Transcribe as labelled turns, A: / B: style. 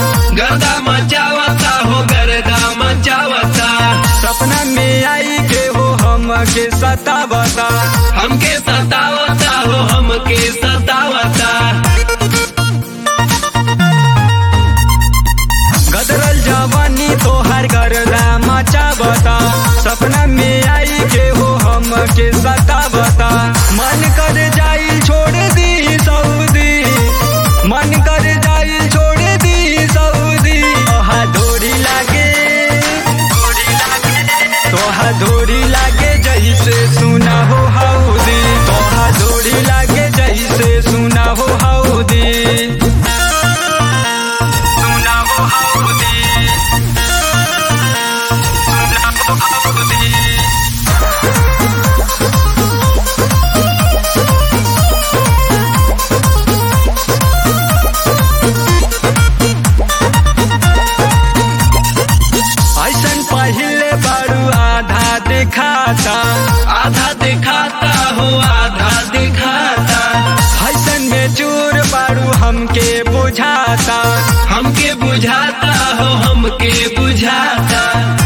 A: गर्दा मचावता हो गर्दा मचावता।
B: सपना में आई के हो हमके सतावता,
A: हमके सतावता हो हमके सतावता।
B: गदरल जवानी तोहार गर्दा मचावता, सपना में आई के हो हमके सतावता। मन कर जाइल छोड़ दी सऊदी, मन कर जाइल छोड़ दी सऊदी। तोहा डोरी लागे, तोहा डोरी लागे जैसे सुना हो हौदी, तोहा डोरी लागे जैसे सुना हो हौदी, सुना हो हौदी, सुना हो हौदी। ऐसन पहिले बारू आधा दिखाता,
A: आधा दिखाता हो आधा दिखाता।
B: ऐसन में चूर बारू हमके बुझाता,
A: हमके बुझाता हो हमके बुझाता।